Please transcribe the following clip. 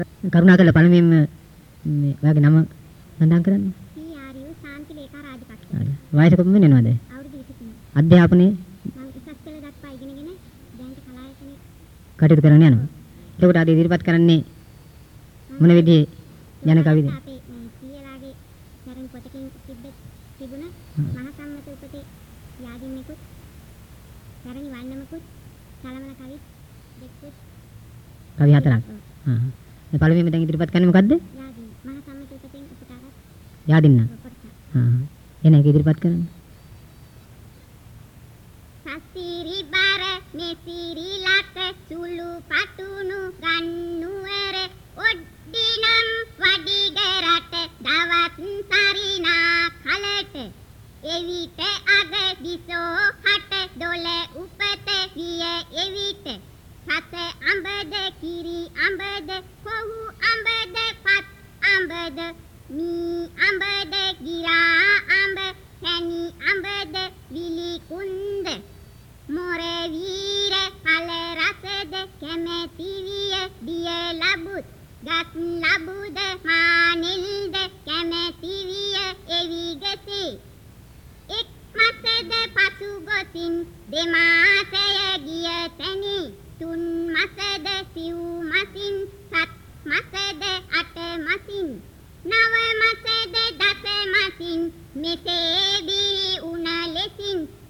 කරුණාකරලා පළමුවෙන්ම මේ ඔයාගේ නම සඳහන් කරන්න. ආර්යු ශාන්ති ලේකා රාජපක්ෂ. හරි. වයස කොපමණ වෙනවද? අවුරුදු 23. අධ්‍යාපනයේ මම උසස් පෙළ දක්වා ඉගෙනගෙන දැනට කලායතනයේ කටයුතු කරන්න යනවා. එතකොට අද ඉදිරිපත් කරන්නේ මොන විදිහේ ජන කවිද? අපේ සීයලාගේ සරණ පොතකින් තිබුණ මහා සම්මත උපතේ යාදින්නෙකුත් සරණි වන්නමකුත් සලමන කවිත් දෙකුත් කවි හතරක්. මේ පළවෙනිම දැන් ඉදිරිපත් කරන්නේ මොකද්ද? යාදින් මහා සම්මත උපතෙන් උපුටාගත් යාදින්න. කොටස. එන එක ඉදිරිපත් කරන්න. සසිරි බර මෙසිරි ලක සුළු පටුණු ගන්නුවර ඔඩ්ඩිනම් වඩිගරට දවත් සරිනා කලට එවිට අග දිසෝ හට දොල උපත විය එවිට සත අඹද කිරි අඹද කොහු අඹද පත් අඹද මී අඹද ගිරා අඹ පැණි අඹද විලි කුන්ද මොර වීර පල රසද කැමැති විය දිය ලබුත් ගත් ලබුද මානෙල්ද කැමැති විය එවිගසේ එක් මසද පසු ගොසින් දෙමාසය ගිය තැනේ තුන් මසද සිව් මසින් සත් මසද අට මසින් නව මසද දස මසින් මෙසේ බිරි උන ලෙසින්